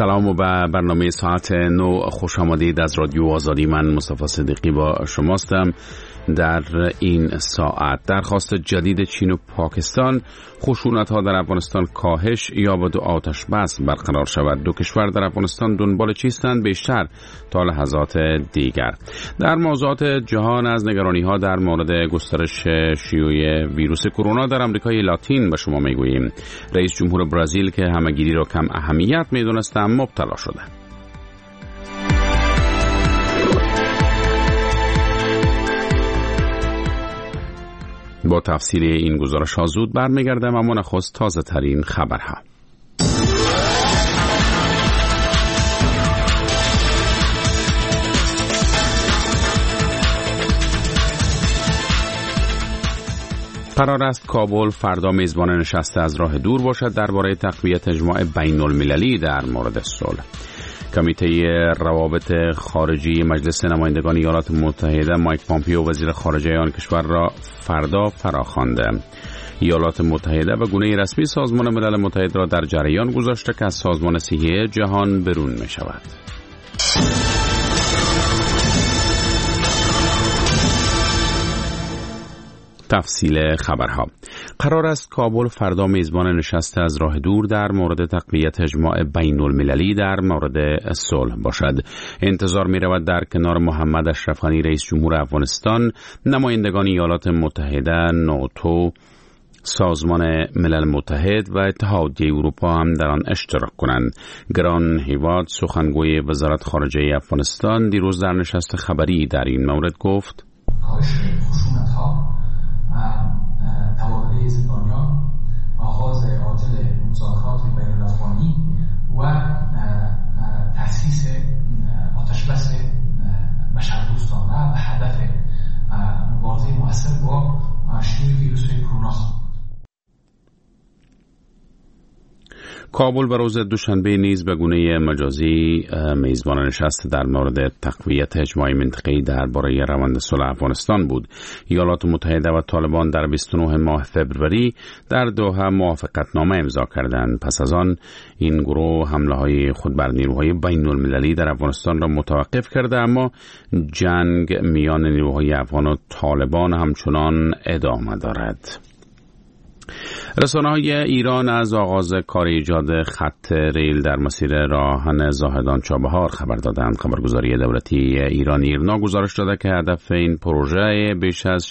سلام و به برنامه ساعت 9 خوش آمدید از رادیو آزادی. من مصطفی صدیقی با شماستم. در این ساعت درخواست جدید چین و پاکستان خشونت‌ها در افغانستان کاهش یا با آتش بس برقرار شود. دو کشور در افغانستان دنبال چیستند بیشتر تا لحظات دیگر. در موضوعات جهان از نگرانی‌ها در مورد گسترش شیوع ویروس کرونا در آمریکای لاتین به شما میگوییم. رئیس جمهور برزیل که همه‌گیری را کم اهمیت می‌دانست مبتلا شده. با تفصیل این گزارش ها زود برمیگردم، اما نخست تازه ترین خبرها. قرار است کابل فردا میزبان نشست از راه دور باشد درباره تقویت اجماع بین المللی در مورد صلح. کمیته روابط خارجی مجلس نمایندگان ایالات متحده مایک پامپیو وزیر خارجه آن کشور را فردا فراخوانده. ایالات متحده به گونه رسمی سازمان ملل متحد را در جریان گذاشته که از سازمان صحی جهان برون می شود. تفصیل خبرها. قرار است کابل فردا میزبان نشست از راه دور در مورد تقویت اجماع بین المللی در مورد صلح باشد. انتظار می رود در کنار محمد اشرف غنی رئیس جمهور افغانستان، نمایندگان ایالات متحده، ناتو، سازمان ملل متحد و اتحادیه اروپا هم در آن اشتراک کنند. گران هیواد سخنگوی وزارت خارجه افغانستان دیروز در نشست خبری در این مورد گفت: تبادله زندانیان، آغاز عاجل مذاکرات بین الافغانی و تأسیس آتشبس بشردوستانه به هدف مبارزه مؤثر با شیوع ویروس کرونا. کابل به روز دوشنبه نیز به گونه مجازی میزبان نشست در مورد تقویت اجماع منطقه‌ای درباره روند صلح افغانستان بود. ایالات متحده و طالبان در 29 ماه فوریه در دوحه موافقتنامه امضا کردند. پس از آن این گروه حمله‌های خود بر نیروهای بین المللی در افغانستان را متوقف کرده، اما جنگ میان نیروهای افغان و طالبان همچنان ادامه دارد. رسانه‌های ایران از آغاز کار ایجاد خط ریل در مسیر راهن زاهدان چابهار خبر دادند. خبرگزاری دولتی ایران ایرنا گزارش داده که هدف این پروژه بیش از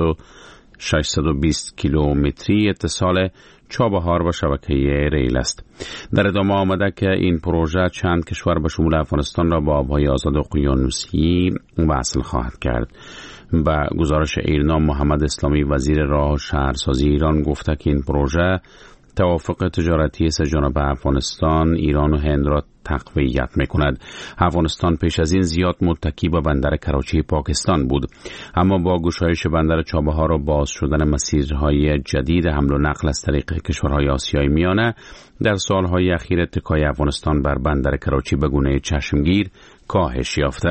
620 کیلومتری اتصال چابهار و شبکه ریل است. در ادامه آمده که این پروژه چند کشور به شمول افغانستان را با آبهای آزاد اقیانوسی وصل خواهد کرد. با گزارش ایرنا محمد اسلامی وزیر راه و شهرسازی ایران گفته که این پروژه توافق تجارتی سه جانبه افغانستان، ایران و هند را تقویت می‌کند. افغانستان پیش از این زیاد متکی به بندر کراچی پاکستان بود، اما با گشایش بندر چابهار و باز شدن مسیرهای جدید حمل و نقل از طریق کشورهای آسیای میانه در سالهای اخیر اتکای افغانستان بر بندر کراچی به گونه چشمگیر کاهش یافته.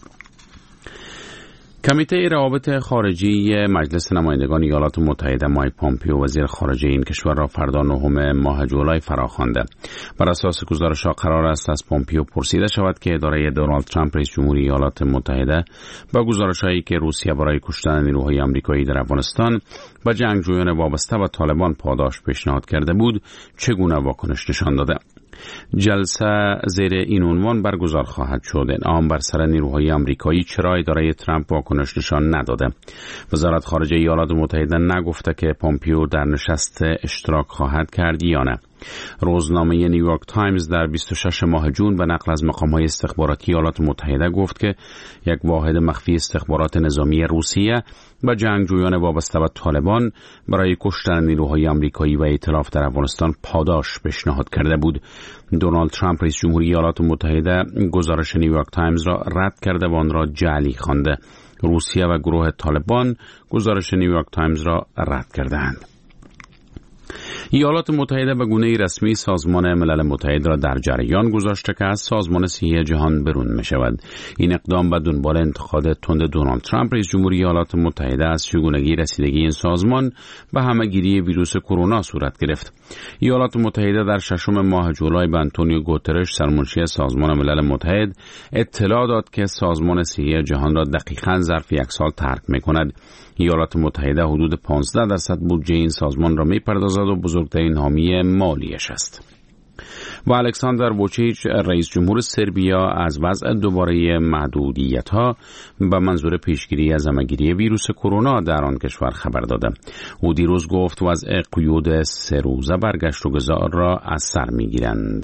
کمیته روابط خارجی مجلس نمایندگان ایالات متحده مایک پامپیو وزیر خارجه این کشور را فردا 9 ماه جولای فراخوانده. بر اساس گزارش‌ها قرار است از پامپیو پرسیده شود که اداره دونالد ترامپ رئیس جمهوری ایالات متحده با گزارش‌هایی که روسیه برای کشتن نیروهای آمریکایی در افغانستان و جنگجویان وابسته به طالبان پاداش پیشنهاد کرده بود چگونه واکنش نشان داده. جلسه زیر این عنوان برگزار خواهد شد: انعام بر سر نیروهای آمریکایی، چرا اداره ترامپ واکنش نشان نداده؟ وزارت خارجه ایالات متحده نگفته که پامپیو در نشست اشتراک خواهد کرد یا نه. روزنامه نیویورک تایمز در 26 ماه جون به نقل از مقام‌های استخباراتی ایالات متحده گفت که یک واحد مخفی استخبارات نظامی روسیه و جنگجویان وابسته به طالبان برای کشتن نیروهای آمریکایی و ائتلاف در افغانستان پاداش پیشنهاد کرده بود. دونالد ترامپ رئیس جمهوری ایالات متحده گزارش نیویورک تایمز را رد کرده و آن را جعلی خوانده. روسیه و گروه طالبان گزارش نیویورک تایمز را رد کردند. ایالات متحده به گونه‌ای رسمی سازمان ملل متحد را در جریان گذاشته که از سازمان صحی جهان برون می‌شود. این اقدام به دنبال انتقاد تند دونالد ترامپ رئیس جمهور ایالات متحده از چگونگی رسیدگی این سازمان به همه‌گیری ویروس کرونا صورت گرفت. ایالات متحده در 6 ماه جولای به آنتونیو گوترش سرمنشی سازمان ملل متحد اطلاع داد که سازمان صحی جهان را دقیقاً ظرف یک سال ترک می‌کند. ایالات متحده حدود 15% بودجه این سازمان را می‌پردازد و بزرگترین حامی مالیش است. و الکساندر ووچیچ رئیس جمهور سربیا از وضع دوباره محدودیت‌ها به منظور پیشگیری از همه‌گیری ویروس کرونا در آن کشور خبر داده. او دیروز گفت وضع قیود 3 روزه برگشت و گذار را از سر می‌گیرند.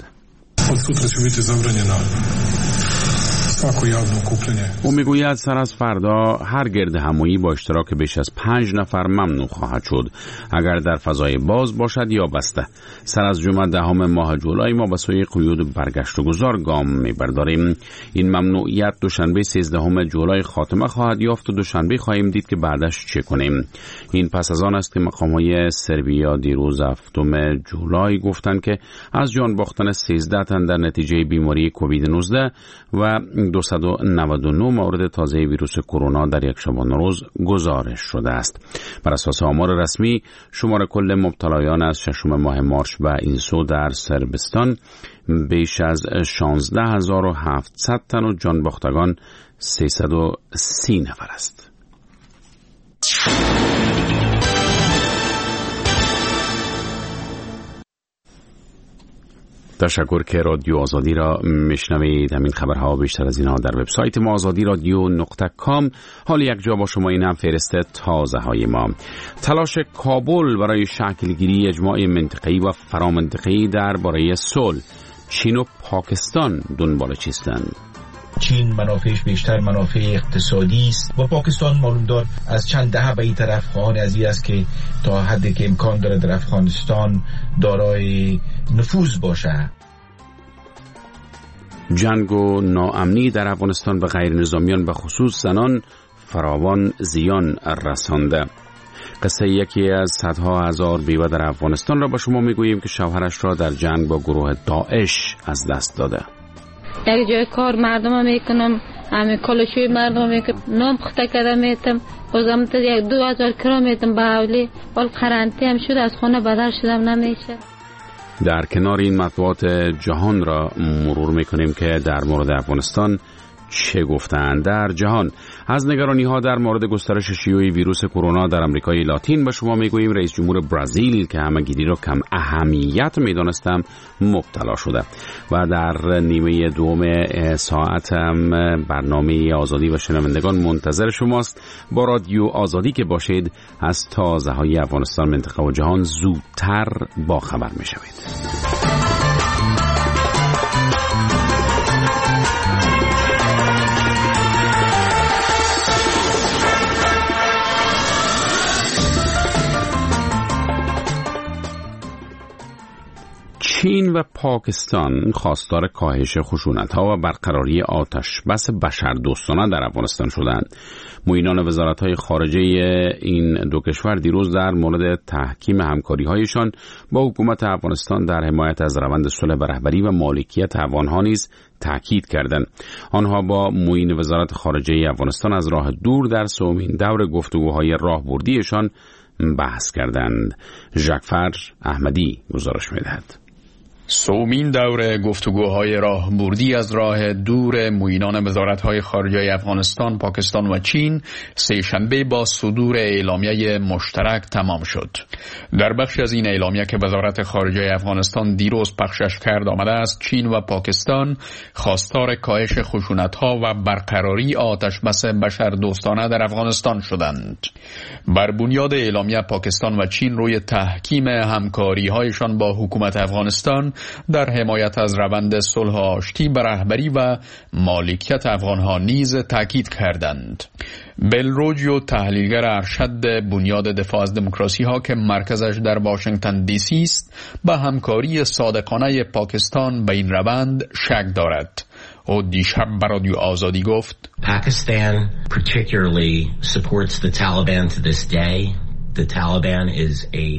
او میگوید سر از فردا هر گرد همایی با اشتراک بیش از 5 نفر ممنوع خواهد شد، اگر در فضای باز باشد یا بسته. سر از جمعه 10 ماه جولای ما به سوی قیود برگشت و گذار گام میبرداریم. این ممنوعیت دوشنبه 13 جولای خاتمه خواهد یافت و دوشنبه خواهیم دید که بعدش چه کنیم. این پس از آن است که مقام‌های سربیا دیروز 7 جولای گفتند که از جان باختن 13 تن در نتیجه بیماری کووید 19 و 299 مورد تازه ویروس کرونا در یک شبانه روز گزارش شده است. بر اساس آمار رسمی شمار کل مبتلایان از 6 ماه مارس به این سو در صربستان بیش از 16700 تن و جان باختگان 330 نفر است. تشکر که رادیو آزادی را میشنوید. همین خبرها بیشتر از اینها در وبسایت ما azadiradio.com. حال یک جا با شما این هم فهرست تازه های ما. تلاش کابل برای شکلگیری اجماع منطقه‌ای و فرامنطقه‌ای درباره صلح. چین و پاکستان دنبال چیستند؟ چین منافعش بیشتر منافع اقتصادی است و پاکستان معلومدار از چند دهه به این طرف خواهان از این است که تا حدی که امکان داره در افغانستان دارای نفوذ باشه. جنگ و ناامنی در افغانستان به غیر نظامیان به خصوص زنان فراوان زیان رسانده. قصه یکی از صدها هزار بیوه در افغانستان را به شما میگوییم که شوهرش را در جنگ با گروه داعش از دست داده. یک جای کار مردم میکنم، همه کلشوی مردم میکنم، نام پخته کرده میتم، بازم تا 2000 کرا میتم به حولی، ولی قرنطی هم شد از خانه بدر شدم نمیشه. در کنار این مطبوعات جهان را مرور میکنیم که در مورد افغانستان چه گفتند در جهان. از نگرانی ها در مورد گسترش شیوع ویروس کرونا در آمریکای لاتین به شما میگوییم رئیس جمهور برزیل که همه‌گیری را کم اهمیت میدانستم مبتلا شده. و در نیمه دوم ساعت هم برنامه آزادی و شنوندگان منتظر شماست. با رادیو آزادی که باشید از تازه های افغانستان، منطقه و جهان زودتر با خبر میشوید. چین و پاکستان خواستار کاهش خشونت‌ها و برقراری آتشبس بشردوستانه در افغانستان شدند. معینان وزارت‌های خارجه این دو کشور دیروز در مورد تحکیم همکاری‌هایشان با حکومت افغانستان در حمایت از روند صلح به رهبری و مالکیت افغان‌ها نیز تاکید کردند. آنها با معین وزارت خارجه افغانستان از راه دور در سومین دور گفتگوهای راهبردیشان بحث کردند. ژاکفر احمدی گزارش می‌دهد. سومین دور گفتگوهای راهبردی از راه دور معینان وزارت‌های خارجه افغانستان، پاکستان و چین سه‌شنبه با صدور اعلامیه مشترک تمام شد. در بخش از این اعلامیه که وزارت خارجه افغانستان دیروز پخشش کرد آمده است چین و پاکستان خواستار کاهش خشونت‌ها و برقراری آتشبس بشردوستانه در افغانستان شدند. بر بنیاد اعلامیه پاکستان و چین روی تحکیم همکاری‌هایشان با حکومت افغانستان در حمایت از روند صلح آشتی به رهبری و مالکیت افغانها نیز تاکید کردند. بل روجیو، تحلیلگر ارشد بنیاد دفاع از دموکراسی ها که مرکزش در واشنگتن دی سی است، به همکاری صادقانه پاکستان به این روند شک دارد. او دیشب به رادیو آزادی گفت: Pakistan particularly supports the Taliban to this day. The Taliban is a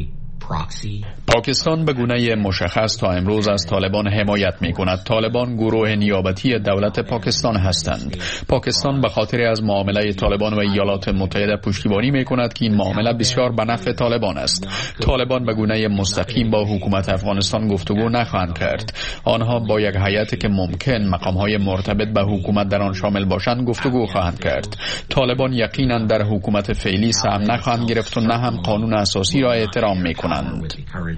پاکستان به گونه مشخص تا امروز از طالبان حمایت می‌کند. طالبان گروه نیابتی دولت پاکستان هستند. پاکستان به خاطر از معامله طالبان و ایالات متحده پشتیبانی می‌کند که این معامله بسیار به نفع طالبان است. طالبان به گونه مستقیم با حکومت افغانستان گفتگو نخواهند کرد. آنها با یک هیئتی که ممکن مقام‌های مرتبط به حکومت در آن شامل باشند گفتگو خواهند کرد. طالبان یقیناً در حکومت فعلی سهم نخواهند گرفت و نه هم قانون اساسی را احترام می‌کنند.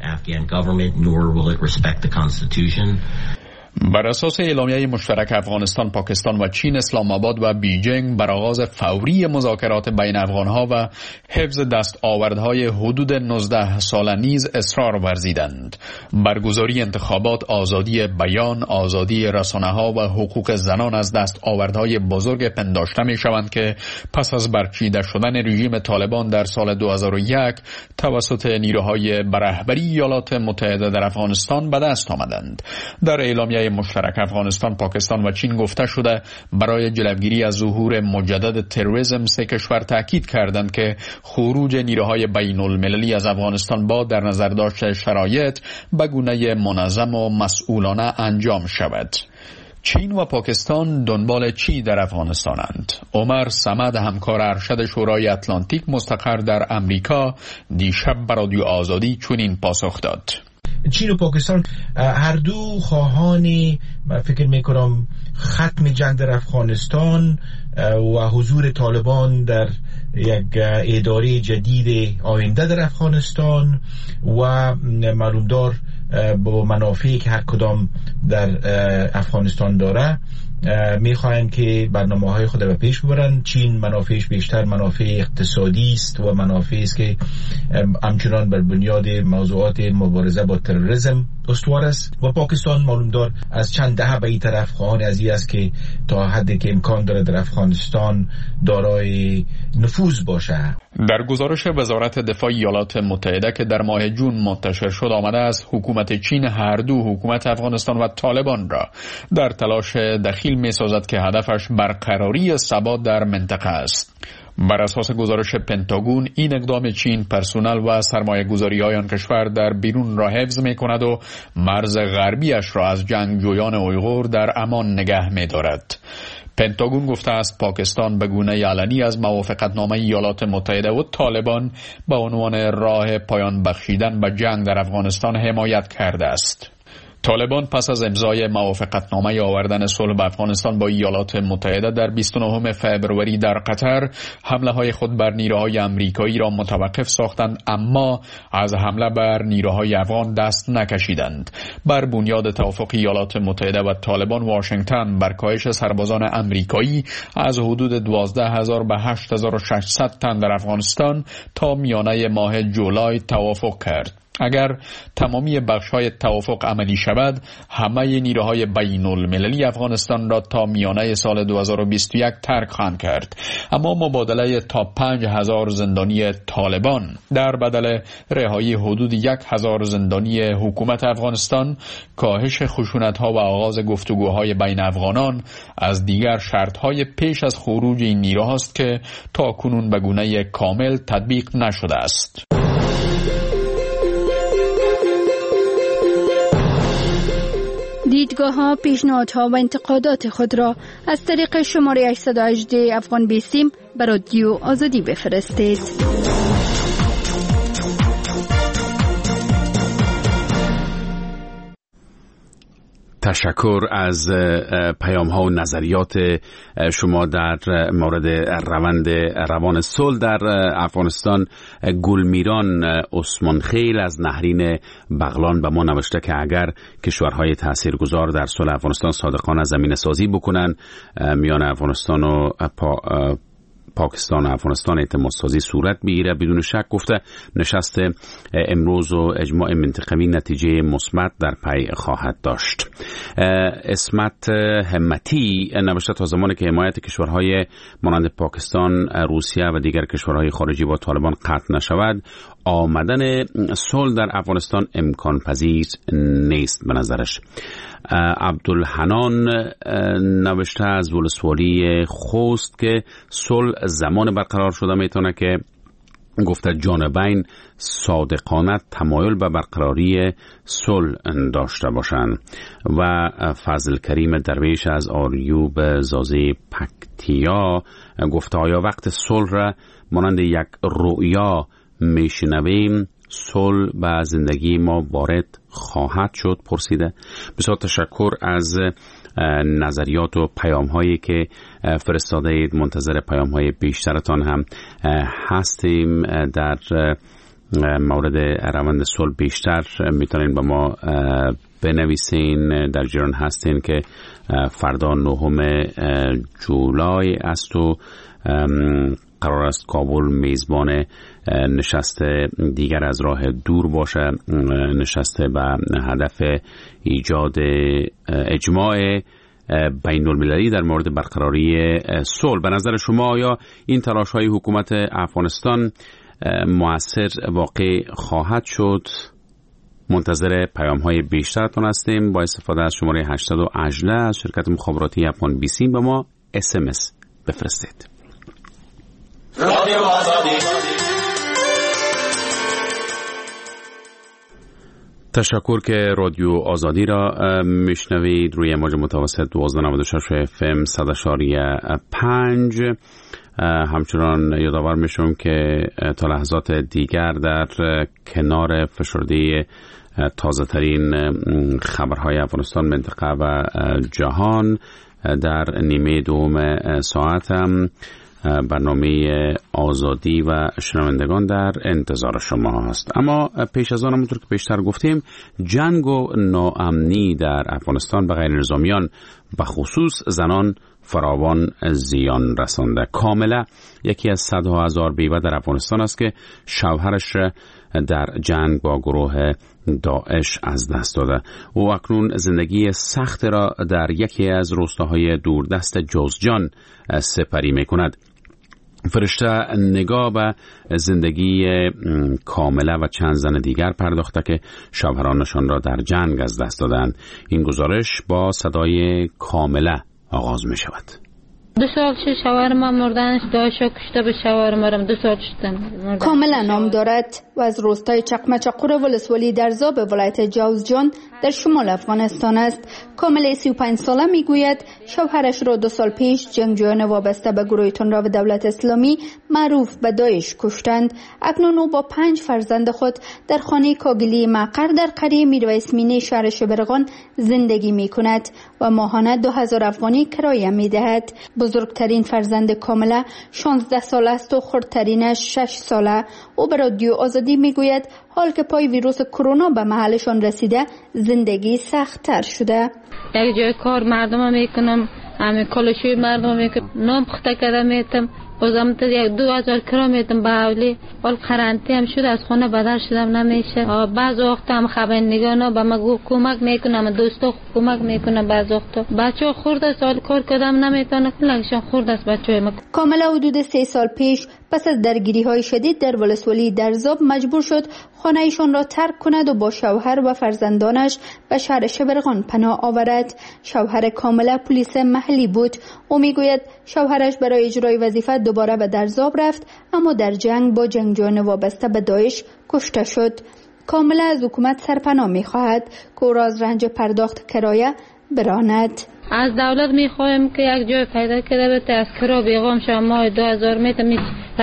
بر اساس اعلامیه مشترک افغانستان، پاکستان و چین، اسلام آباد و بیجینگ بر آغاز فوری مذاکرات بین افغانها و حفظ دستاوردهای حدود 19 ساله نیز اصرار ورزیدند. برگزاری انتخابات، آزادی بیان، آزادی رسانه‌ها و حقوق زنان از دستاوردهای بزرگ پنداشته می‌شوند که پس از برچیده شدن رژیم طالبان در سال 2001 توسط نیروهای به رهبری ایالات متحده در افغانستان به دست آمدند. در اعلامیه مشترک افغانستان، پاکستان و چین گفته شده برای جلوگیری از ظهور مجدد تروریسم سه کشور تاکید کردند که خروج نیروهای بین المللی از افغانستان با در نظر داشت شرایط به گونه منظم و مسئولانه انجام شود. چین و پاکستان دنبال چی در افغانستانند؟ عمر صمد، همکار ارشد شورای اتلانتیک مستقر در امریکا، دیشب به رادیو آزادی چنین پاسخ داد: چین و پاکستان هر دو خواهان فکر میکنم ختم جنگ در افغانستان و حضور طالبان در یک اداره جدید آینده در افغانستان و معلومدار با منافعی که هر کدام در افغانستان داره میخواهند که برنامه‌های خود را پیش ببرند. چین منافعش بیشتر منافع اقتصادی است و منافعی است که همچنان بر بنیاد موضوعات مبارزه با تروریسم استوار است و پاکستان معلومدار از چند دهه به این طرف خواهان از این است که تا حدی که امکان داره در افغانستان دارای نفوذ باشه. در گزارش وزارت دفاع ایالات متحده که در ماه جون منتشر شد آمده است حکومت چین هر دو حکومت افغانستان و طالبان را در تلاش دخیل می سازد که هدفش برقراری ثبات در منطقه است. بر اساس گزارش پنتاگون این اقدام چین پرسنل و سرمایه گذاری های آن کشور در بیرون را حفظ می کند و مرز غربیش را از جنگجویان اویغور در امان نگه می دارد. پنتاگون گفته است پاکستان به گونه علنی از موافقتنامه ایالات متحده و طالبان به عنوان راه پایان بخشیدن به جنگ در افغانستان حمایت کرده است. طالبان پس از امضای موافقتنامه آوردن صلح به افغانستان با ایالات متحده در 29 فوریه در قطر حمله‌های خود بر نیروهای آمریکایی را متوقف ساختند، اما از حمله بر نیروهای افغان دست نکشیدند. بر بنیاد توافق ایالات متحده و طالبان، واشنگتن بر کاهش سربازان آمریکایی از حدود 12,000 به 8,600 تن در افغانستان تا میانه ماه جولای توافق کرد. اگر تمامی بخش‌های توافق عملی شود، همه نیروهای بین المللی افغانستان را تا میانه سال 2021 ترک خواهند کرد. اما مبادله تا 5,000 زندانی طالبان در بدل رهایی حدود 1,000 زندانی حکومت افغانستان، کاهش خشونت‌ها و آغاز گفتگوهای بین افغانان از دیگر شرط‌های پیش از خروج این نیروهاست که تا کنون به گونه کامل تطبیق نشده است. دیدگاه‌ها، پیشنهادها و انتقادات خود را از طریق شماره 818 افغان بیسیم به رادیو آزادی بفرستید. تشکر از پیام ها و نظریات شما در مورد روان صلح در افغانستان. گلمیران عثمان خیل از نهرین بغلان به ما نوشته که اگر کشورهای تاثیرگذار در صلح افغانستان صادقانه زمینه سازی بکنن، میان افغانستان و پاکستان و افغانستان اعتماد سازی صورت بگیره. بدون شک گفته نشست امروز و اجماع منطقوی نتیجه مثبت در پی خواهد داشت. اسمت همتی نوشته تا زمانی که حمایت کشورهای مانند پاکستان، روسیه و دیگر کشورهای خارجی با طالبان قطع نشود، آمدن صلح در افغانستان امکان پذیر نیست به نظرش. عبدالحنان نوشته از ولسوالی خوست که صلح زمان برقرار شده میتونه که گفته جانبین صادقانه تمایل به برقراری صلح داشته باشند. و فضل کریم درویش از آریوب زازی پکتیا گفته آیا وقت صلح را مانند یک رؤیا میشنویم؟ صلح به زندگی ما وارد خواهد شد؟ پرسیده. بسیار تشکر از نظریات و پیام هایی که فرستاده اید. منتظر پیام های بیشترتان هم هستیم. در مورد روند صلح بیشتر میتونین به ما بنویسین. در جریان هستین که فردا 9 جولای است و قرار است کابل میزبان نشست دیگر از راه دور باشه، نشست به هدف ایجاد اجماع بین المللی در مورد برقراری صلح. به نظر شما آیا این تلاش های حکومت افغانستان مؤثر واقع خواهد شد؟ منتظر پیام های بیشترتون هستیم. با استفاده از شماره 818 از شرکت مخابراتی افغان بیسیم به ما SMS بفرستید. رادیو آزادی. تشکر که رادیو آزادی را میشنوید روی موج متوسط 1296 FM 100.5. همچنان یادآور میشم که تا لحظات دیگر در کنار فشرده تازه ترین خبرهای افغانستان، منطقه و جهان در نیمه دوم ساعت هم برنامه آزادی و شنوندگان در انتظار شما هست. اما پیش از آن همونطور که پیشتر گفتیم جنگ و ناامنی در افغانستان به غیر نظامیان و خصوص زنان فراوان زیان رسانده. کاملا یکی از صدها هزار بیوه در افغانستان است که شوهرش در جنگ با گروه داعش از دست داده. او اکنون زندگی سخت را در یکی از روستاهای دوردست جوزجان سپری می کند. فرشته نگاه به زندگی کامله و چند زن دیگر پرداخته که شوهرانشان را در جنگ از دست دادند. این گزارش با صدای کامله آغاز می شود. 2 سال شد شوهرم مردنش، داعش کشته به شوهرم 2 سال شدم. کاملا نام دارد و از روستای چقمچقور ولسوالی در زاب ولایت جوزجان در شمال افغانستان است. کاملا 35 ساله میگوید شوهرش را 2 سال پیش جنگجویان وابسته به گروه تندرو دولت اسلامی معروف به داعش کشتند. اکنون او با 5 فرزند خود در خانه کاگلی مقر در قریه میرویس مینی شهر شبرغان زندگی می کند و ماهانه 2000 افغانی کرایه می دهد. بزرگترین فرزند کاملا 16 ساله است و خردترینش 6 ساله. او به رادیو آزادی میگوید حال که پای ویروس کرونا به محلشان رسیده زندگی سخت‌تر شده. یک جای کار مردم میکنم، همه کالشوی مردم میکنم، نام پخته کرده میتم، بازم تا 2000 کرم میتم به اولی ولی قرنطینه هم شد، از خونه بدر شدم نمیشه. بعض وقت هم خبرنگارا به ما کمک میکنم، دوستا کمک میکنم. بعض وقت بچه‌ها خورد است، حال کار کردم نمیتونه، لگشان خورد است بچه‌ها ما. کاملا حدود 3 سال پیش پس از درگیری‌های شدید در ولسوالی درزاب مجبور شد خانه ایشان را ترک کند و با شوهر و فرزندانش به شهر شبرغان پناه آورد. شوهر کاملا پلیس محلی بود. او میگوید شوهرش برای اجرای وظیفه دوباره به درزاب رفت، اما در جنگ با جنگجویان وابسته به داعش کشته شد. کاملا از حکومت سرپناه می‌خواهد که او را از رنج پرداخت کرایه براند. از دولت میخوایم که یک جای پیدا کرده بده، از کرا بیغام شما ماه 2000 میتونم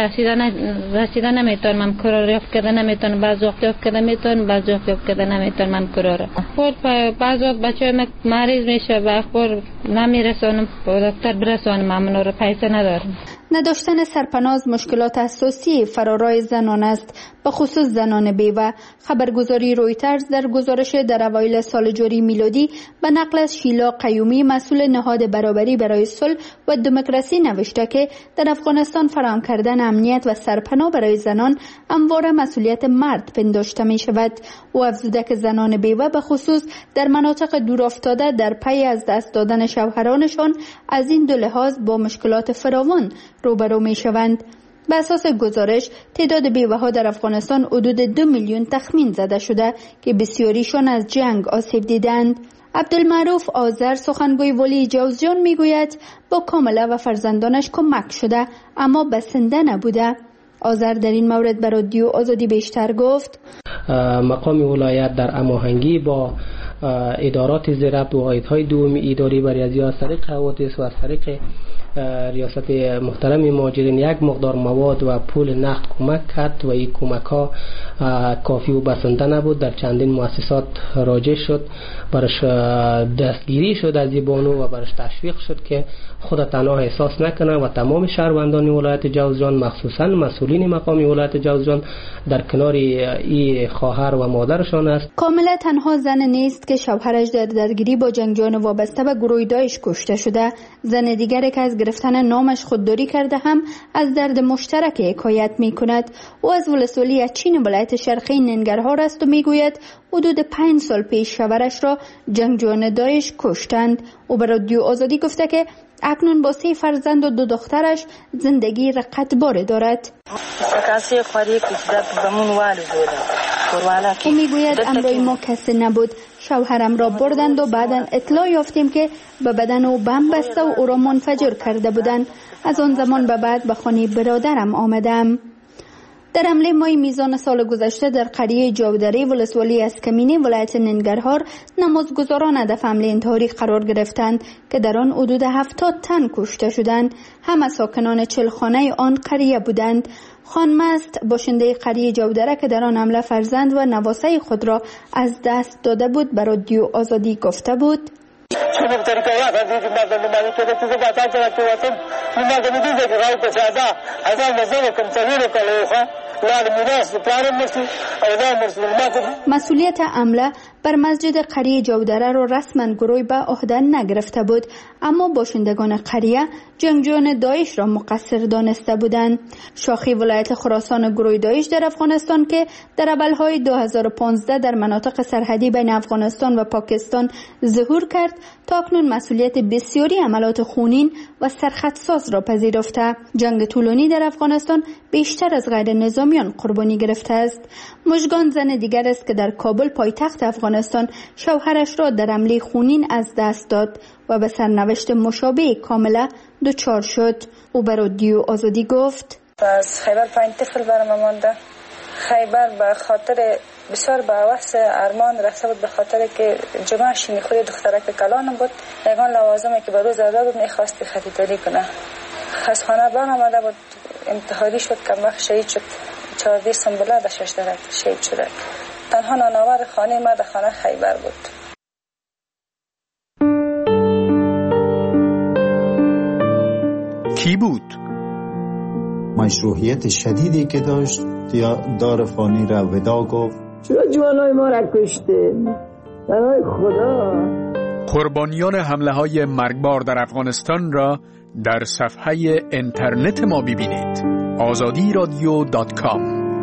رسیدن نمیتونم، من کرا را یافت کرده نمیتونم، بعض وقت یافت کرده میتونم، بعض وقت یافت کرده نمیتونم من کرا را. بعض وقت بچه مریض میشه و اخبار نمیرسانم دکتر برسانم، من را پیسه ندارم. نداشتن سرپناه مشکلات اساسی فرارای زنان است، به خصوص زنان بیوه. خبرگزاری رویترز در گزارش در اوایل سال جاری میلادی به نقل از شیلا قیومی مسئول نهاد برابری برای صلح و دموکراسی نوشته که در افغانستان فراهم کردن امنیت و سرپناه برای زنان همواره مسئولیت مرد پنداشته می شود. او افزوده که زنان بیوه به خصوص در مناطق دور افتاده در پی از دست دادن شوهرانشان از این 2 لحاظ با مشکلات فراوان روبرو می شوند. به اساس گزارش تعداد بیوه ها در افغانستان حدود 2 میلیون تخمین زده شده که بسیاریشان از جنگ آسیب دیدند. عبدالمعروف آذر سخنگوی ولی جوزجان میگوید با کاملا و فرزندانش کمک شده اما بسنده نبوده. آذر در این مورد به رادیو آزادی بیشتر گفت. مقام ولایت در هماهنگی با ادارات زیربط و هیئت‌های دومی اداری بر از طریق حوادث و از طریق ریاست محترم مهاجرین یک مقدار مواد و پول نقد کمک کرد و این کمک ها کافی و بسنده نبود. در چندین مؤسسات راجع شد، برش دستگیری شد از بانو و برش تشویق شد که خود تنها احساس نکنه و تمام شهروندان ولایت جوزجان مخصوصا مسئولین مقام ولایت جوزجان در کنار این خواهر و مادرشان است. کاملا تنها زن نیست که شوهرش در درگیری با جنگجویان وابسته به گروه داعش کشته شده. زن دیگری که از گرفتن نامش خودداری کرده هم از درد مشترک حکایت می کند. او از ولسوالی چین ولایت شرقی ننگرهار است و می گوید حدود 5 سال پیش شوهرش را جنگجویان داعش کشتند. او به رادیو آزادی گفته که اکنون با 3 فرزند و 2 دخترش زندگی رقتبار دارد. او می گوید امروی ما کسی نبود. شوهرم را بردند و بعدا اطلاع یافتیم که به بدن او بم بسته و او را منفجر کرده بودند. از آن زمان به بعد به خانه برادرم آمدم. در حمله ماه میزان سال گذشته در قریه جاودری ولسوالی اسکمینی ولایت ننگرهار نمازگزاران هدف حمله انتحاری قرار گرفتند که در آن حدود 70 تن کشته شدند. همه ساکنان 40 خانه آن قریه بودند. خانم است باشنده قریه جاودره که در آن حمله فرزند و نواسه خود را از دست داده بود به رادیو آزادی گفته بود. مسئولیت حمله بر مسجد قریه جاودره را رسما گروه به عهده نگرفته بود، اما باشندگان قریه جنگجویان داعش را مقصر دانسته بودند. شاخی ولایت خراسان گروه داعش در افغانستان که در اولهای 2015 در مناطق سرحدی بین افغانستان و پاکستان ظهور کرد، تا اکنون مسئولیت بسیاری عملات خونین و سرخطساز را پذیرفته. جنگ طولانی در افغانستان بیشتر از غیر نظامیان قربانی گرفته است. مژگان زن دیگر است که در کابل پایتخت افغانستان شوهرش را در حمله خونین از دست داد و به سرنوشت مشابه کاملا دچار شد. او به رادیو آزادی گفت: از خیبر 5 طفل برام مانده. خیبر به خاطر بسیار به وحث ارمان رفته بود، به خاطر که جمعه شیمی خوی دخترک کلانم بود. یگان لوازمی که به روز زده بود میخواست خریداری کنه. از خانه بان آمده بود، انتحاری شد، کم وقت شهید شد. 14 سنبله در 6 درک شهید شده. تنها نانآور خانه ما در خانه خیبر بود. کی بود؟ مشروعیت شدیدی که داشت دار فانی را ودا گفت. چرا جوانای ما را کشته؟ برای خدا. قربانیان حمله های مرگبار در افغانستان را در صفحه اینترنت ما ببینید. azadiradio.com.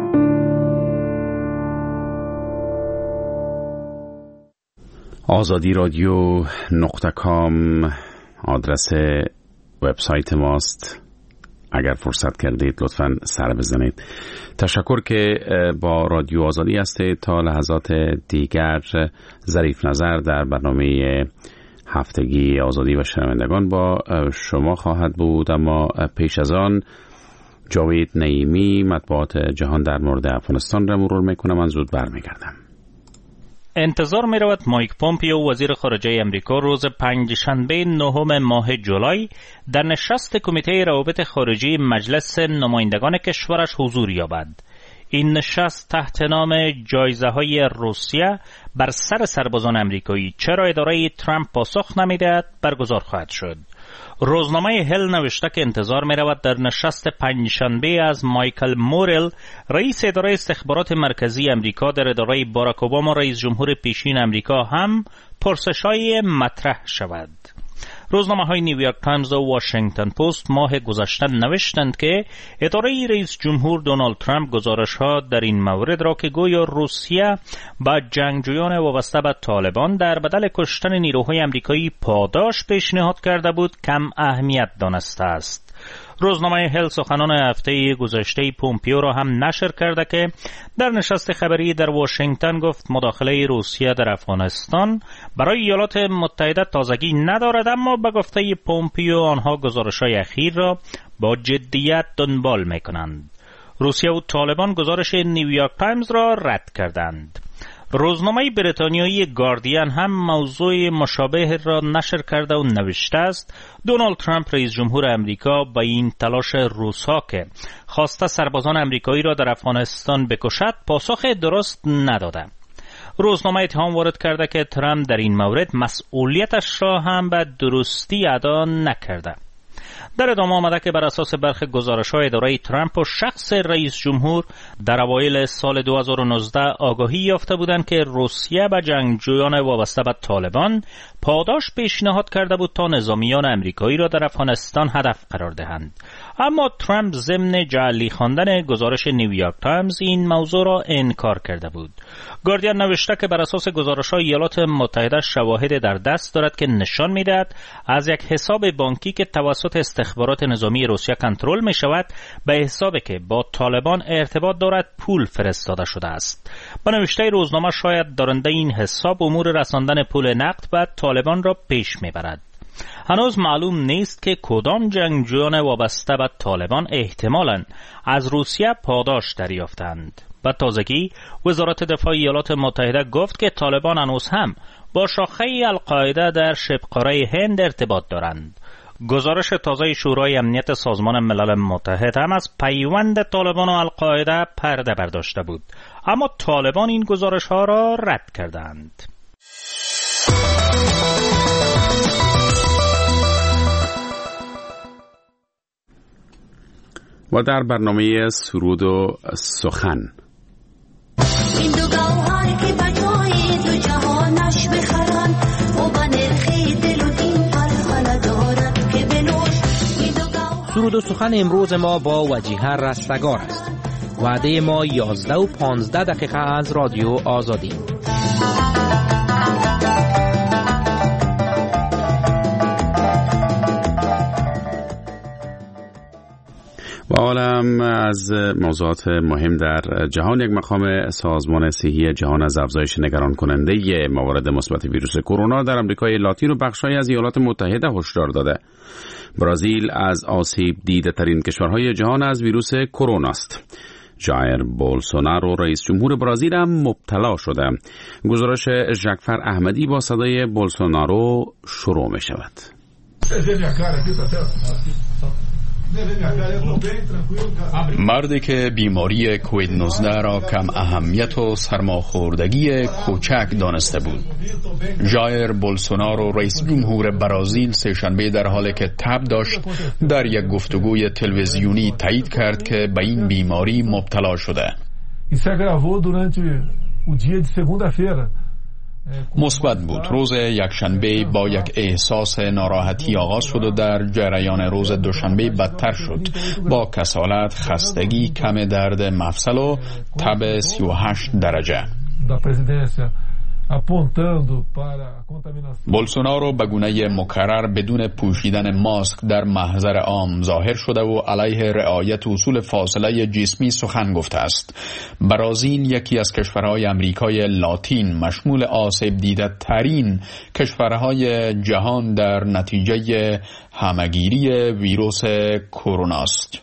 azadiradio.com آدرس وبسایت ماست. اگر فرصت کردید لطفاً سر بزنید. تشکر که با رادیو آزادی هستید. تا لحظات دیگر ظریف نظر در برنامه هفتگی آزادی و شنوندگان با شما خواهد بود، اما پیش از آن جاوید نعیمی مطبوعات جهان در مورد افغانستان را مرور میکنم. من زود برمیگردم. انتظار می رود مایک پومپیو وزیر خارجه امریکا روز پنجشنبه 9 ماه جولای در نشست کمیته روابط خارجی مجلس نمایندگان کشورش حضور یابد. این نشست تحت نام جایزه‌های روسیه بر سر سربازان امریکایی چرا اداره ترامپ پاسخ نمی‌دهد برگزار خواهد شد. روزنامه هل نوشته که انتظار می رود در نشست پنجشنبه از مایکل مورل رئیس اداره استخبارات مرکزی امریکا در اداره باراک اوباما رئیس جمهور پیشین امریکا هم پرسش‌های مطرح شود. روزنامه‌های نیویورک تایمز و واشنگتن پست ماه گذشته نوشتند که اداره رئیس جمهور دونالد ترامپ گزارش‌ها در این مورد را که گویا روسیه با جنگجویان وابسته به طالبان در بدل کشتن نیروهای امریکایی پاداش پیشنهاد کرده بود کم اهمیت دانسته است. روزنامه هل سخنان هفته گذشته پومپیو را هم نشر کرده که در نشست خبری در واشنگتن گفت مداخله روسیه در افغانستان برای ایالات متحده تازگی ندارد، اما به گفته پومپیو آنها گزارش‌های اخیر را با جدیت دنبال می‌کنند. روسیه و طالبان گزارش نیویورک تایمز را رد کردند. روزنامه بریتانیایی گاردین هم موضوع مشابه را نشر کرده و نوشته است دونالد ترامپ رئیس جمهور امریکا با این تلاش روس‌ها که خواسته سربازان امریکایی را در افغانستان بکشد پاسخ درست نداده. روزنامه اتهام وارد کرده که ترامپ در این مورد مسئولیتش را هم به درستی ادا نکرده. در ادامه آمده که بر اساس برخی گزارش‌های اداره ترامپ و شخص رئیس جمهور در اوایل سال 2019 آگاهی یافته بودند که روسیه به جنگجویان وابسته به طالبان پاداش پیشنهاد کرده بود تا نظامیان امریکایی را در افغانستان هدف قرار دهند. اما ترامپ ضمن جعلی خواندن گزارش نیویورک تایمز این موضوع را انکار کرده بود. گاردین نوشته که بر اساس گزارش‌های ایالات متحده شواهد در دست دارد که نشان می‌دهد از یک حساب بانکی که توسط استخبارات نظامی روسیه کنترل می‌شود به حسابی که با طالبان ارتباط دارد پول فرستاده شده است. با نوشته روزنامه شاید دارنده این حساب امور رساندن پول نقد به طالبان را پیش می‌برد. هنوز معلوم نیست که کدام جنگجویان وابسته به طالبان احتمالاً از روسیه پاداش دریافتند. به تازگی وزارت دفاع ایالات متحده گفت که طالبان هنوز هم با شاخه القاعده در شبه‌قاره هند ارتباط دارند. گزارش تازه شورای امنیت سازمان ملل متحد هم از پیوند طالبان و القاعده پرده برداشته بود، اما طالبان این گزارش ها را رد کردند. و در برنامه سرود و سخن این دو گوهر که بجای دو جهانش بخرن و بنرخی دل و دین فرخنه دارن که بنوش. سرود و سخن امروز ما با وجیه رستگار است. وعده ما 11 و 15 دقیقه از رادیو آزادی. و عالم از موضوعات مهم در جهان. یک مقام سازمان صحی جهان از افزایش نگران کننده موارد مثبت ویروس کرونا در آمریکای لاتین و بخش‌هایی از ایالات متحده هشدار داده. برزیل از آسیب دیده ترین کشورهای جهان از ویروس کرونا است. جایر بولسونارو رئیس جمهور برزیل هم مبتلا شده. گزارش ژکفر احمدی با صدای بولسونارو شروع می شود. مردی که بیماری کووید 19 را کم اهمیت و سرماخوردگی کوچک دانسته بود. جایر بولسونارو رئیس جمهور برزیل سه‌شنبه در حالی که تب داشت در یک گفتگوی تلویزیونی تایید کرد که به این بیماری مبتلا شده. مثبت بود. روز یکشنبه با یک احساس ناراحتی آغاز شد و در جریان روز دوشنبه بدتر شد با کسالت، خستگی، کم درد مفصل و تب 38 درجه. بولسونارو به گونه مکرر بدون پوشیدن ماسک در محضر عام ظاهر شده و علیه رعایت اصول فاصله جسمی سخن گفته است. برزیل یکی از کشورهای آمریکای لاتین مشمول آسیب دیده ترین کشورهای جهان در نتیجه همهگیری ویروس کرونا است.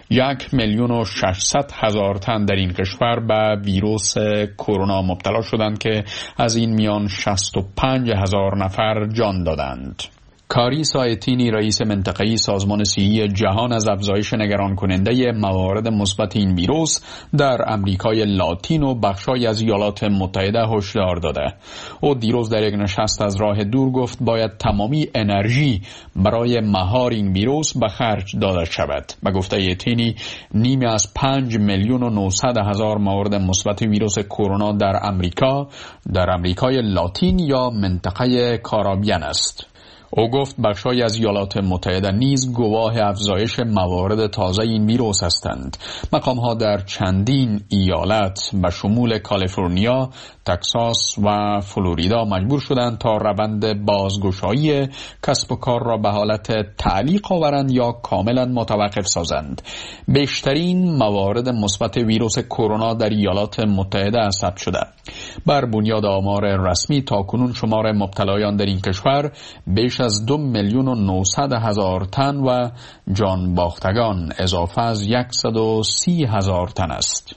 1,600,000 تن در این کشور به ویروس کرونا مبتلا شدند که از این میان 65,000 نفر جان دادند. کاری سایتینی رئیس منطقه‌ای سازمان صحی جهان از افزایش نگران کننده موارد مثبت این ویروس در آمریکای لاتین و بخش‌هایی از ایالات متحده هشدار داده. او دیروز در یک نشست از راه دور گفت باید تمامی انرژی برای مهار این ویروس به خرج داده شود. به گفته تینی نیمی از 5,900,000 مورد مثبت ویروس کرونا در آمریکای لاتین یا منطقه کارائیبیان است. او گفت بخش‌هایی از ایالات متحده نیز گواه افزایش موارد تازه این ویروس هستند. مقام‌ها در چندین ایالت به شمول کالیفرنیا، تگزاس و فلوریدا مجبور شدند تا روند بازگشایی کسب و کار را به حالت تعلیق آورند یا کاملا متوقف سازند. بیشترین موارد مثبت ویروس کرونا در ایالات متحده ثبت شده. بر بنیاد آمار رسمی تاکنون شمار مبتلایان در این کشور بیش از 2,900,000 تن و جان باختگان اضافه از 130,000 تن است.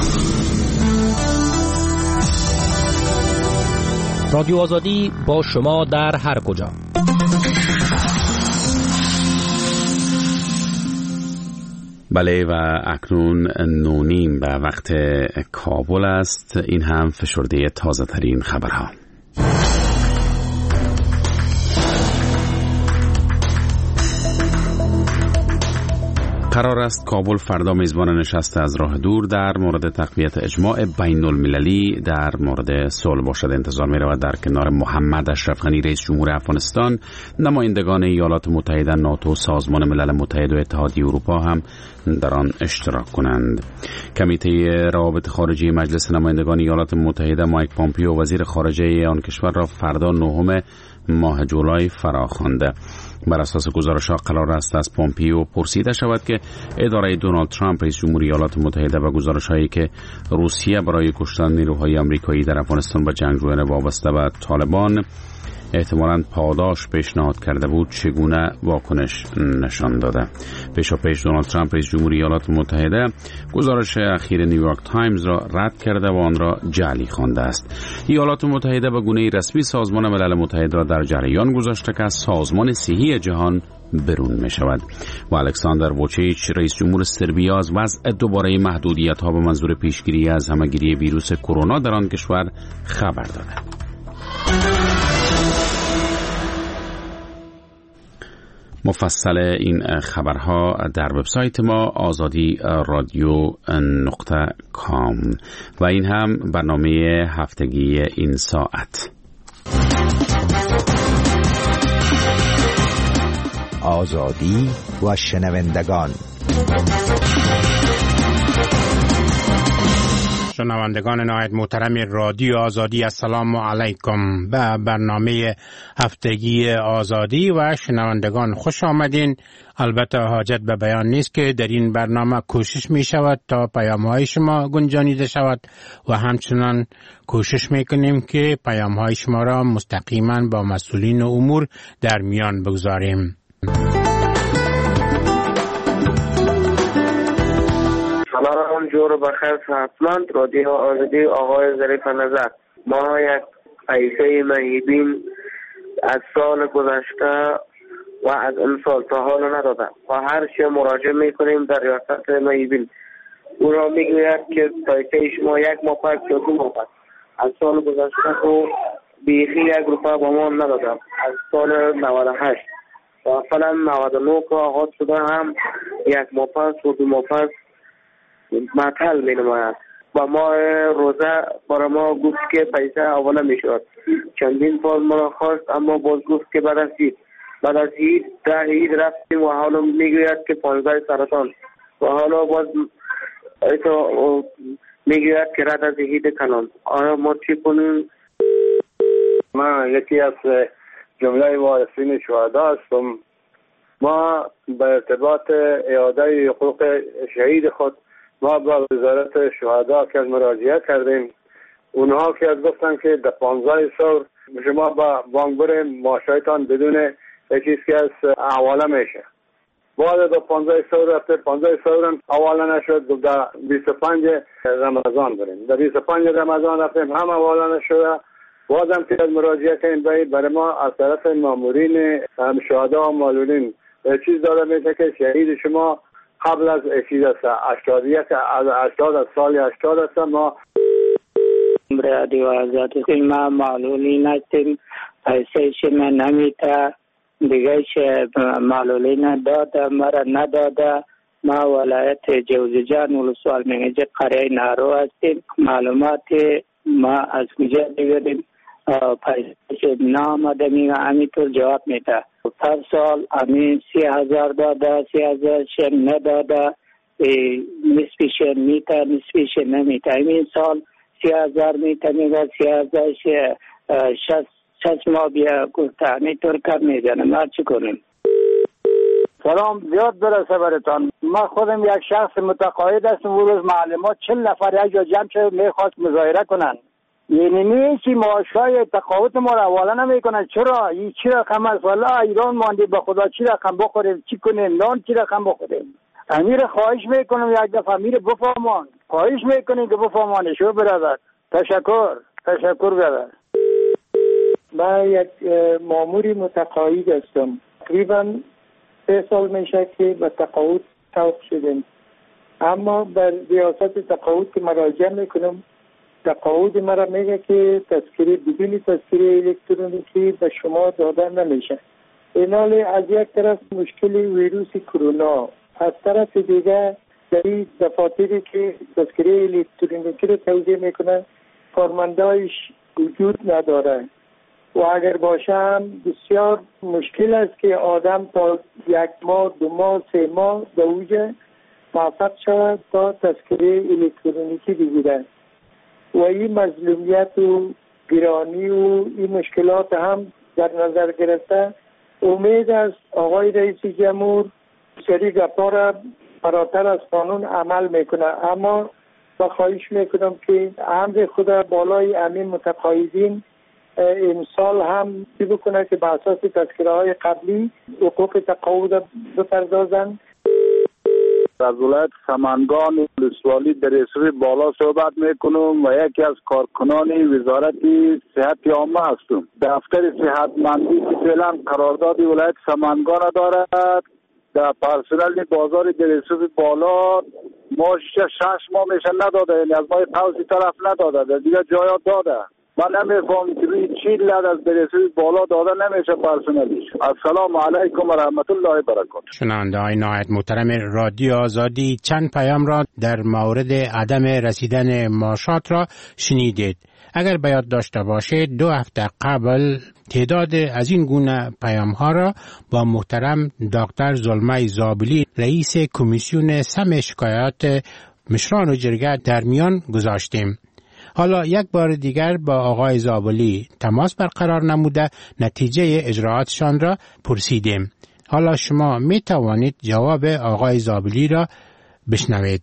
رادیو آزادی با شما در هر کجا. بله و اکنون 9:30 به وقت کابل است. این هم فشرده تازه ترین خبرها. قرار است کابل فردا میزبان نشست از راه دور در مورد تقویت اجماع بین المللی در مورد صلح باشد. انتظار می رود در کنار محمد اشرف غنی رئیس جمهور افغانستان نمایندگان ایالات متحده، ناتو، سازمان ملل متحد و اتحادیه اروپا هم در آن اشتراک کنند. کمیته روابط خارجی مجلس نمایندگان ایالات متحده مایک پامپیو وزیر خارجه آن کشور را فردا 9 ماه جولای فراخوانده. بر اساس گزارش‌ها قرار است از پامپیو پرسیده شود که اداره دونالد ترامپ رئیس جمهور ایالات متحده و گزارش‌هایی که روسیه برای کشتن نیروهای آمریکایی در افغانستان و جنگجویان وابسته به طالبان احتمالاً پاداش پیشنهاد کرده بود چگونه واکنش نشان داده. پیشاپیش دونالد ترامپ رئیس جمهور ایالات متحده گزارش اخیر نیویورک تایمز را رد کرده و آن را جعلی خوانده است. ایالات متحده به گونه‌ای رسمی سازمان ملل متحد را در جریان گذاشته که از سازمان صحی جهان برون می شود و الکساندر ووچیچ رئیس جمهور سربیا از وضع دوباره محدودیت‌ها به منظور پیشگیری از همه‌گیری ویروس کرونا در آن کشور خبر داده. مفصل این خبرها در وبسایت ما azadi.radio.com و این هم برنامه هفتگی این ساعت. آزادی و شنوندگان. شنوندگان نهایت محترم رادیو آزادی، السلام علیکم. به برنامه هفتگی آزادی و شنوندگان خوش آمدین. البته حاجت به بیان نیست که در این برنامه کوشش می شود تا پیام‌های شما گنجانیده شود و همچنان کوشش می کنیم که پیام‌های شما را مستقیما با مسئولین امور در میان بگذاریم. سلام جور بخیر صحتمند. رادیو آزادی آقای ظریف نظر. ما یک ایسه محیبین از سال گذشته و از این سال تا حال ندادم و هر چه مراجعه میکنیم در ریاست محیبین او را میگوید که پیسه شما یک ماه پس یا 2 ماه پس. از سال گذشته تو بیخی 1 روپیه با ما ندادم. از سال 98 و فعلا 99 که آغاز شده هم 1 ماه پس و 2 ماه پس معطل می نماید و ما روزه برای ما گفت که پیسه اولا می شود. چندین بار ما خواست اما باز گفت که بعد از عید ده عید رفتیم و حالا می گوید که 15 سرطان و حالا باز می گوید که رد از عید کنم. آیا ما چی کنیم؟ من یکی از جمله وارثین شهدا هستم. ما به ارتباط اعاده حقوق شهید خود ما با وزارت شهدا که مراجعه کردیم. اونها که از گفتن که در 15 سال شما با بانک برین معاشایتان بدون چیزی که از حواله میشه. بعد در 15 سال رفته 15 سال هم حواله نشد. در 25 رمضان بریم. در 25 رمضان رفتیم هم حواله نشد. بعدم که از مراجعه کردیم برای ما از طرف مامورین شهدا و معلولین چیز داده میشه که شهید شما قبل از چیز است 80 از سال 80 است. ما رادیو آزادی ما معلولین هستیم. پیسه شما نمیده دیگه چه معلولین داده مرا نداده. ما ولایت جوزجان ولسوال منیجه قریه نارو هستیم. معلومات ما از کجا بگیریم؟ پیسه نامده میگه همینطور جواب میده. هر سال همین 30,000 داده 30,000 نداده. نسبیش میده نسبیش نمیده. همین سال 30,000 میده میگه 30,000 شش ماه بیا گفته همینطور کار میزنه. ما چی کنیم؟ سلام زیاد برسه برتان. ما خودم یک شخص متقاعد هستم. و روز معلمات 40 نفر یک جا جمع شد میخواست مظاهره کنن. یعنی نیستی معاشهای تقاوت ما را حواله نمیکنن. چرا؟ این چی رقم است؟ والا ایران مانده، به خدا چی رقم بخوریم؟ چی کنیم؟ نان چی رقم بخوریم؟ امیر خواهش میکنم یک دفعه امیر بفهمان، خواهش میکنیم که بفهمانه. شو برادر، تشکر برادر. من یک ماموری متقاعد هستم. تقریبا 3 سال میشه که به تقاعد توقف شدیم، اما بر ریاست تقاعد که مراجعه میکنم، تقاعد مرا میگه که تذکره بدون تذکره الکترونیکی به شما داده نمیشه. اینال از یک طرف مشکل ویروس کرونا، از طرف دیگه در این دفاتری که تذکره الکترونیکی رو توزیع میکنن کارمندایش وجود نداره و اگر باشه هم بسیار مشکل است که آدم تا 1 ماه 2 ماه 3 ماه به اوج موفق شود تا تذکره الکترونیکی بگیرد و این مظلومیت و گرانی و این مشکلات هم در نظر گرفته امید است آقای رئیس جمهور سری گپا را فراتر از قانون عمل میکنه. اما با خواهش میکنم که امر خدا بالای امین متقاعدین امسال هم چی بکنه که به اساس تذکره های قبلی حقوق تقاعد بپردازند. از ولایت سمنگان ولسوالی در رسوی بالا صحبت میکنم و یکی از کارکنان وزارت صحت عامه هستم. دفتر صحتمندی که فعلا قرارداد ولایت سمنگان دارد در پرسنل بازار در رسوی بالا ما 6 ماه میشه نداده، یعنی از ماه قوسی طرف نداده، در دیگه جایا داده. من نمیفهم که روی چی لد از برسوی بالا داده نمیشه پرسنلش. السلام علیکم و رحمت الله و برکاته. شنونده های نهایت محترم رادیو آزادی، چند پیام را در مورد عدم رسیدن معاشات را شنیدید. اگر به یاد داشته باشید 2 هفته قبل تعداد از این گونه پیام ها را با محترم دکتر زلمه زابلی رئیس کمیسیون سم شکایات مشران و جرگه در میان گذاشتیم. حالا یک بار دیگر با آقای زابلی تماس برقرار نموده نتیجه اجراعاتشان را پرسیدیم. حالا شما می توانید جواب آقای زابلی را بشنوید.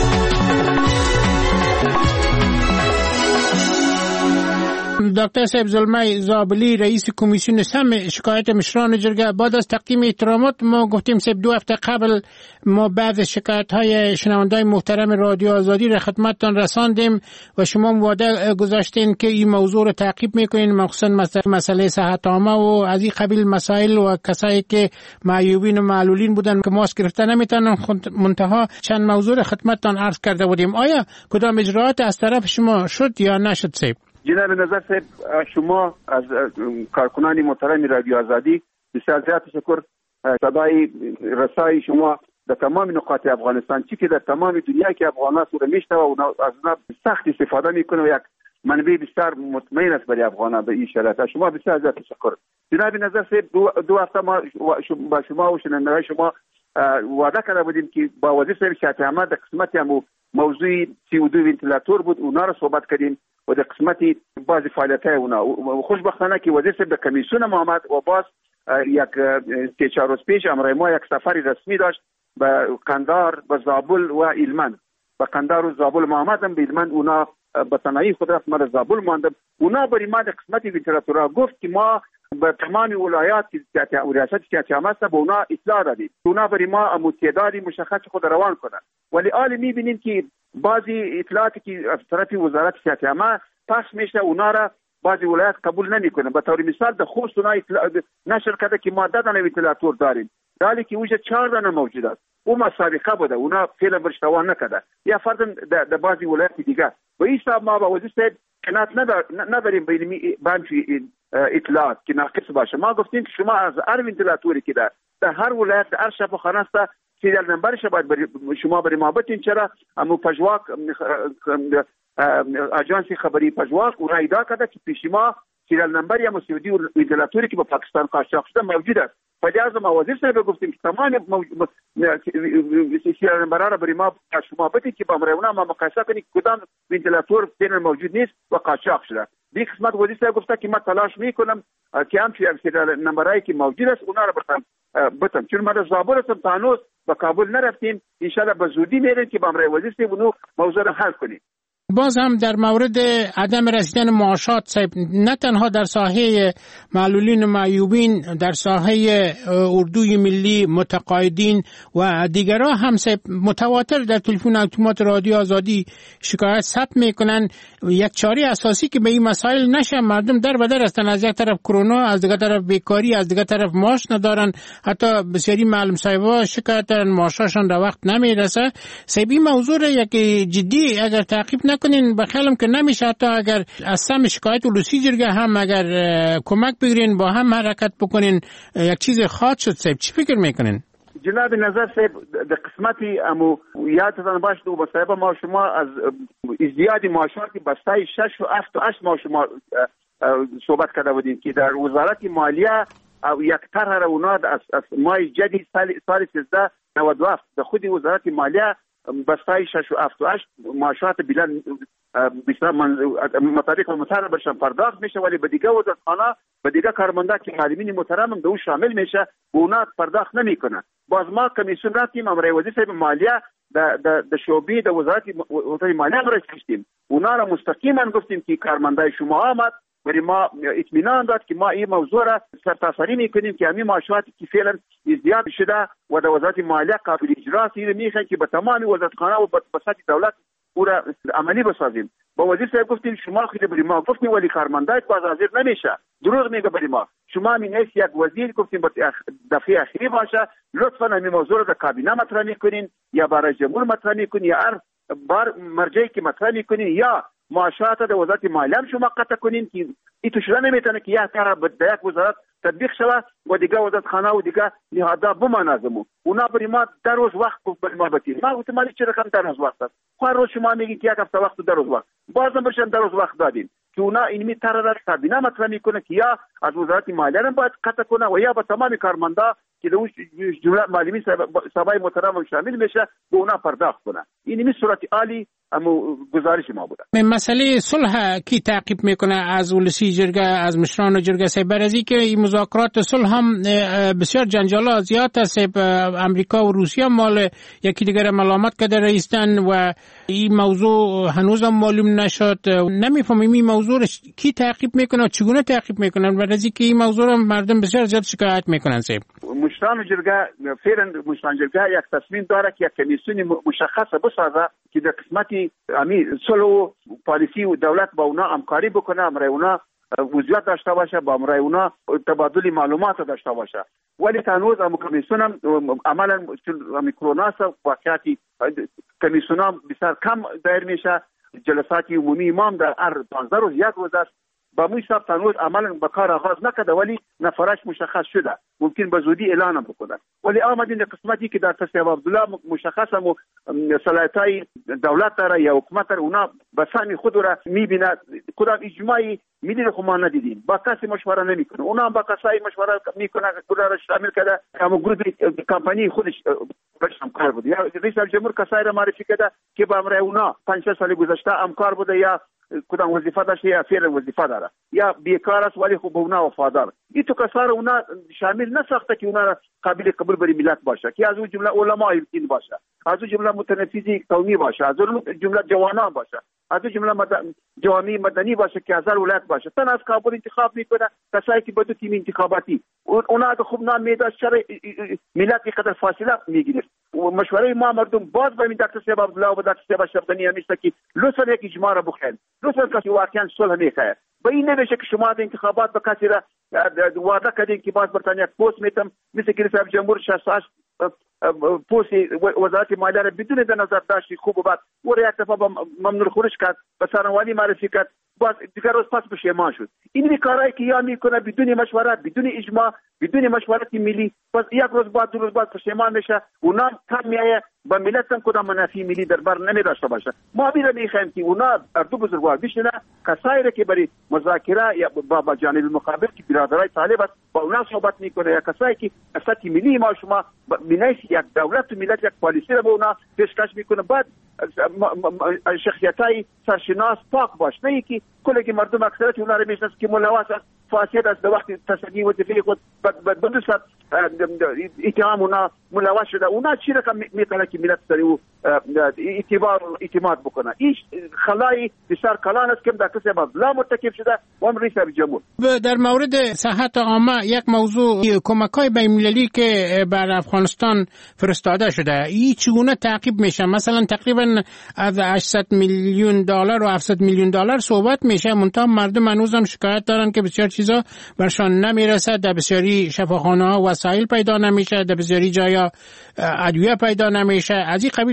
دکتر صاحب زلمه زابلی رئیس کمیسیون سم شکایت مشران جرگه، بعد از تقدیم احترامات ما گفتیم 2 هفته قبل ما بعض شکایت های شنوندای محترم رادیو آزادی را خدمتتان رساندیم و شما وعده گذاشتین که این موضوع را تعقیب میکنین، مخصوصا مسئله صحت عامه و از این قبیل مسائل و کسایی که معیوبین و معلولین بودن که ماسک گرفته نمیتونن. منتها چند موضوع را خدمتتان عرض کرده بودیم. آیا کدام اجراعات از طرف شما شد یا نشد صاحب؟ جناب نظر صاحب، شما از کارکنان محترم رادیو آزادی بسیار زیاد تشکر. صدای رسای شما در تمام نقاط افغانستان چی که در تمام دنیا که افغانان رو میشنوه و از اونها سخت استفاده میکنه و یک منبع بسیار مطمئن است برای افغانان به این شرایط. شما بسیار زیاد تشکر. جناب نظر صاحب، 2 هفته ما با شما و شنوندگان شما وعده کرده بودیم که با وزیر صاحب شهادت احمد در قسمت موضوع CO2 ونتیلاتور بود، اونا رو صحبت کردیم و در قسمتی بعضی فعالیت‌های اونا خوشبختانه که وزیر صاحب به کمیسیون ما آمد و باز یک 3-4 روز پیش امروز ما یک سفری رسمی داشت به قندار، به زابل و ایلمن. به قندار و زابل ما آمدم، به ایلمن اونا به تنهایی خود رفت، ما زابل ماندم. اونا برای ما در قسمتی ونتیلاتورها گفت که ما به تمام ولایات که ریاست صحت عامه است به اونا اطلاع دادیم، اونا برای ما تعدادی مشخص خود روان کنند. ولی حالا می‌بینیم که بعضی اطلاعاتی که از طرف وزارت صحت عامه پخش میشه اونا را بعضی ولایات قبول نمیکنه. به طور مثال در خوست اونا نشر کرده که ما 10 دانه ونتیلاتور داریم، در حالی که اوجه 4 دانه موجود است. اون مسابقه بوده، اونا فعلا برش توان نکرده. یا فرضاً در بعضی ولایات دیگه و این حساب ما با وزیر صاحب کنات نداریم به اطلاعات که ناقص باشه. ما گفتیم که شما از هر ونتیلاتوری که در هر ولایت در هر شفاخانه است سریال نمبرش باید شما برای ما بتین. چرا امو پژواک اجانسی خبری پژواک اون ایدا کرده که پیش ما سریال نمبر یا مسعودی ونتیلاتوری که با پاکستان قاچاق شده موجود است. فجأة ما وزیر صاحب گفتیم که تمام سریال نمبرها را برای ما شما بتین که با امرونا ما مقایسه کنیم کدام ونتیلاتور فعلا موجود نیست و قاچاق شده. دیگه قسمت وزیر صاحب گفته که من تلاش میکنم که همچین سریال نمبرایی که موجود است اونا را بتم. چون ما در زابل هستم تا هنوز به کابل نرفتیم، ان شاء الله به زودی میریم که با امروی وزیر صاحب اونو موضوع را حل کنیم. باز هم در مورد عدم رسیدن معاشات نه تنها در ساحه معلولین و معیوبین، در ساحه اردوی ملی، متقاعدین و دیگرها هم متواتر در تلفن اتومات رادیو آزادی شکایت ثبت میکنن. یک چاره اساسی که به این مسائل نشه، مردم در بدر هستن، از یک طرف کرونا، از دیگر طرف بیکاری، از دیگر طرف معاش ندارن، حتی بسیاری معلم صاحبا شکایت دارن معاششان در وقت نمیرسه. این موضوع یک جدی اگر تعقیب نکنین بخیالم که نمیشه. حتی اگر از سم شکایت ولسی جرگه هم اگر کمک بگیرین، با هم حرکت بکنین، یک چیز خاص شد. چی فکر میکنین؟ جناب نظر صاحب در قسمتی امو یادتان باشه دو بسایب ما شما از ازدیاد معاشاتی بستای 6 و 7 و 8 ما شما صحبت کرده بودیم که در وزارت مالیه یک طرح را اونا از ماه جدید سال 1397 در خود وزارت مالیه بستای 6 و 7 و 8 معاشات بلند مطابق مطالبه برشن پرداخت میشه، ولی به دیگه وزارتخانه به دیگه کارمندا که معلمین محترم هم دو شامل میشه و اونا پرداخت نمیکنه. باز ما کمیسیون رفتیم امر وزیر مالیه د شعبه د وزارت مالیه رسیدیم، اونا را مستقیما گفتیم که کارمندای شما آمد ولی ما اطمینان داد که ما این موضوع را سرتاسری میکنیم که همین معاشاتی که فعلا ازدیاد شده و در وزارت مالیه قابل اجراست این میخوایم که به تمام وزارتخانه و به سطح دولت او را عملی بسازیم. با وزیر صاحب گفتیم شما خیلی بری ما گفتیم ولی کارمندای باز حاضر نمیشه، دروغ میگه بری ما. شما می نیست یک وزیر گفتیم با دفعه اخیری باشه لطفا همین موضوع را در کابینه مطرح میکنین یا برای جمهور مطرح میکنین یا هر بار مرجعی که مطرح میکنین یا معاشات در وزارت مالیه هم شما قطع کنین که این تو شده نمیتونه که یک طرح به یک وزارت تطبیق شود و دیگه وزارتخانه و دیگه نهادها بمانازمو اونا بری ما در روز وقت بری ما بتیم. ما گفتم مالی چه رقم در روز وقت است؟ هر روز شما میگین که یک هفته وقت در روز وقت بازم برشن در روز وقت دادیم که اونا اینمی طرح را کابینه مطرح میکنه که یا از وزارت مالیه هم باید قطع کنه و یا به تمام کارمندا که در اون جمله معلمین صاحبای محترم شامل میشه به اونا پرداخت کنه. اینمی صورت عالی اما گزارش ما بوده. مسئله صلح کی تعقیب میکنه از ولسی جرگه، از مشران جرگه سه برازی که این مذاکرات صلح هم بسیار جنجالا زیاد است. امریکا و روسیه مال یکی دیگر ملامت کرده رئیسن و این موضوع هنوز هم معلوم نشد. نمیفهمیم این موضوع کی تعقیب میکنه، چگونه تعقیب میکنن، برازی که این موضوع رو مردم بسیار زیاد شکایت میکنن. مشران جرگه فعلا مشران جرگه یک تصمیم داره که یک کمیسیون مشخص بسازه که در قسمتی صلح و پالیسی و دولت با اونا همکاری بکنه، امرای اونا وضعیت داشته باشه، با امرای اونا تبادل معلومات داشته باشه. ولی هنوز هم کمیسیون هم عملا کرونا واقعیتی کمیسیون هم بسیار کم دایر میشه. جلسات عمومی امام در هر 15 روز یک روز است. با موی صاحب هنوز عملا به کار آغاز نکرده ولی نفرش مشخص شده، ممکن به زودی اعلان هم بکنه. ولی آمدین در قسمتی که در تصویب عبدالله مشخص هم صلاحیتای دولت داره یا حکومت داره، اونا به سهم خود را میبینه. کدام اجماعی میدین خو ما ندیدیم، با کسی مشوره نمیکنه، اونا هم با کسایی مشوره میکنه که را شامل کرده اما گروه کمپانی خودش همکار بود یا رئیس جمهور کسایی را معرفی کرده که با امر اونا 5 سال گذشته همکار بوده یا کدام وظیفه داشته یا فعلا وظیفه داره یا بیکار است ولی خوب اونا وفادار. این تو کسار اونا شامل نساخته که اونا قابل قبول بری ملت باشه، که از اون جمله علماء دین باشه، از اون جمله متنفذی قومی باشه، از اون جمله جوانان باشه، از اون جمله جوانی مدنی باشه که از هر ولایت باشه. تن از کابل انتخاب میکنه کسایی که بدو تیم انتخاباتی اونا خوب نام میداد شر ملت قدر فاصله میگیره. مشوره ما مردم باز به این دکتر صاحب عبدالله و دکتر صاحب شرقانی همیشه که لطفا یک اجماع را بخیر، لطفا کسی واقعا صلح میخواد. با این نمیشه که شما در انتخابات به کسی را وعده کردین که باز برتانیا پست میتم مثل که رئیس جمهور 68 پست وزارت مالیه را بدون در نظر داشتی خوب و بد و یک دفعه ممنوع خروج کرد به سرنوالی معرفی کرد، باز دیگر روز پس پشیمان شد. این کارهایی که یا میکنه بدون مشورت، بدون اجماع، بدون مشورت ملی، باز یک روز بعد دو روز بعد پشیمان میشه. اونا کم میایه با ملت هم کدام منافع ملی در بر نمیداشته باشه. ما بیره میخوایم که اونا دو بزرگوار بشینه کسایی را که برای مذاکره یا با جانب مقابل که برادرای طالب است با اونا صحبت میکنه یا کسایی که سطح ملی ما شما بینایش یک دولت و ملت یک پالیسی را به اونا پیشکش میکنه، بعد شخصیتای سرشناس پاک باش، نه که کلی که مردم اکثریت اونا رو میشناسن که ملوث است فاسد است، وقتی تصدی وظیفه خود بدوست اتهام اونا ملوث شده، اونا چی رقم میکنه که ملت سری او اعتماد بکنه. این خلای بسیار کلان است که در کسی لا مرتکب شده و هم رئیس جمهور. در مورد صحت عامه یک موضوع کمک‌های بین‌المللی که بر افغانستان فرستاده شده این چگونه تعقیب میشه؟ مثلا تقریبا از 800 میلیون دلار و 700 میلیون دلار صحبت میشه، منتها مردم هنوز هم شکایت دارن که بسیار چیزا برشان نمیرسه، در بسیاری شفاخانه‌ها وسایل پیدا نمیشه، در بسیاری جایا ادویه پیدا نمیشه. از این قبیل